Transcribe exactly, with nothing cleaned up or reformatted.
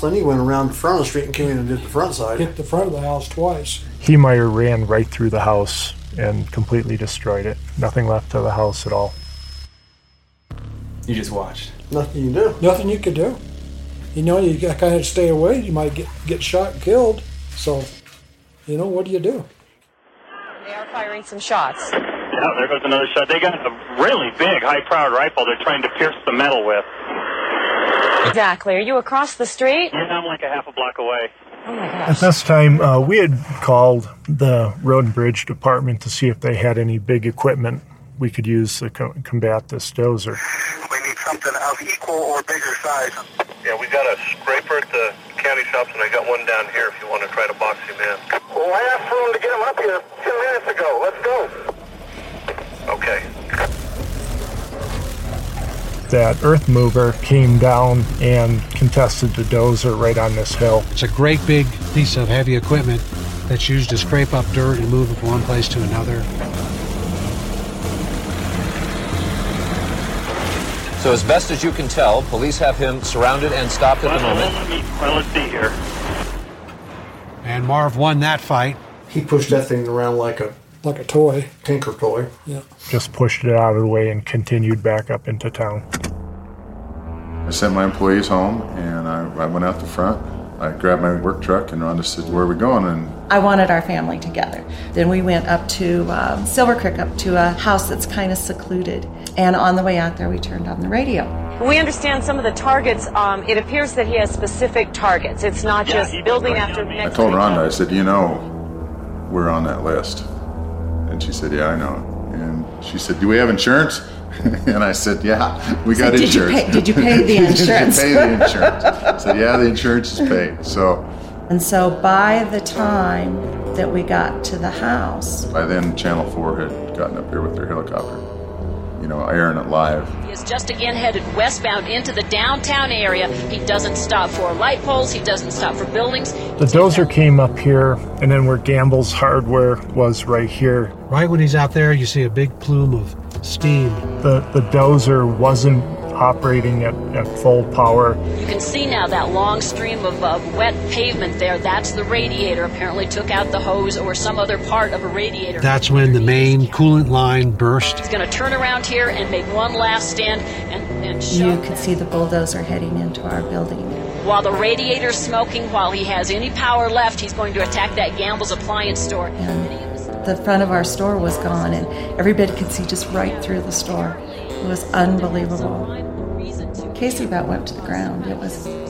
then he went around the front of the street and came in and did the front side. Hit the front of the house twice. Heemeyer ran right through the house and completely destroyed it. Nothing left of the house at all. You just watched? Nothing you can do. Nothing you could do. You know, you got kind of stay away. You might get, get shot and killed. So, you know, what do you do? They are firing some shots. Yeah, there goes another shot. They got a really big, high-powered rifle they're trying to pierce the metal with. Exactly. Are you across the street? Yeah, I'm like a half a block away. Oh, my gosh. At this time, uh, we had called the Road and Bridge Department to see if they had any big equipment we could use to co- combat this dozer. We need something of equal or bigger size. Yeah, we got a scraper at the county shops, and I got one down here if you want to try to box him in. Well, I asked for him to get him up here ten minutes ago. Let's go. Okay. That earth mover came down and contested the dozer right on this hill. It's a great big piece of heavy equipment that's used to scrape up dirt and move it from one place to another. So as best as you can tell, police have him surrounded and stopped at well, the moment. Let me, well, let's see here. And Marv won that fight. He pushed that thing around like a like a toy. Tinker toy. Yeah. Just pushed it out of the way and continued back up into town. I sent my employees home, and I, I went out the front. I grabbed my work truck, and Rhonda said, "Where are we going?" And I wanted our family together. Then we went up to um, Silver Creek, up to a house that's kind of secluded. And on the way out there, we turned on the radio. We understand some of the targets. Um, it appears that he has specific targets. It's not just Yeah, building right after next I told to each Rhonda, other. I said, "You know, we're on that list." And she said, "Yeah, I know." And she said, "Do we have insurance?" And I said, "Yeah, we got so did insurance." You pay, did you pay the insurance? Did you pay the insurance? I said, "Yeah, the insurance is paid." So. And so by the time that we got to the house, by then Channel four had gotten up here with their helicopter, you know, airing it live. He is just again headed westbound into the downtown area. He doesn't stop for light poles. He doesn't stop for buildings. The dozer came up here, and then where Gamble's hardware was right here. Right when he's out there, you see a big plume of steam. The, the dozer wasn't operating at, at full power. You can see now that long stream of uh, wet pavement there. That's the radiator. Apparently took out the hose or some other part of a radiator. That's when the main coolant line burst. He's going to turn around here and make one last stand and, and shove. You could see the bulldozer heading into our building. While the radiator's smoking, while he has any power left, he's going to attack that Gamble's appliance store. And the front of our store was gone, and everybody could see just right through the store. It was unbelievable. Casey about went to the ground. It was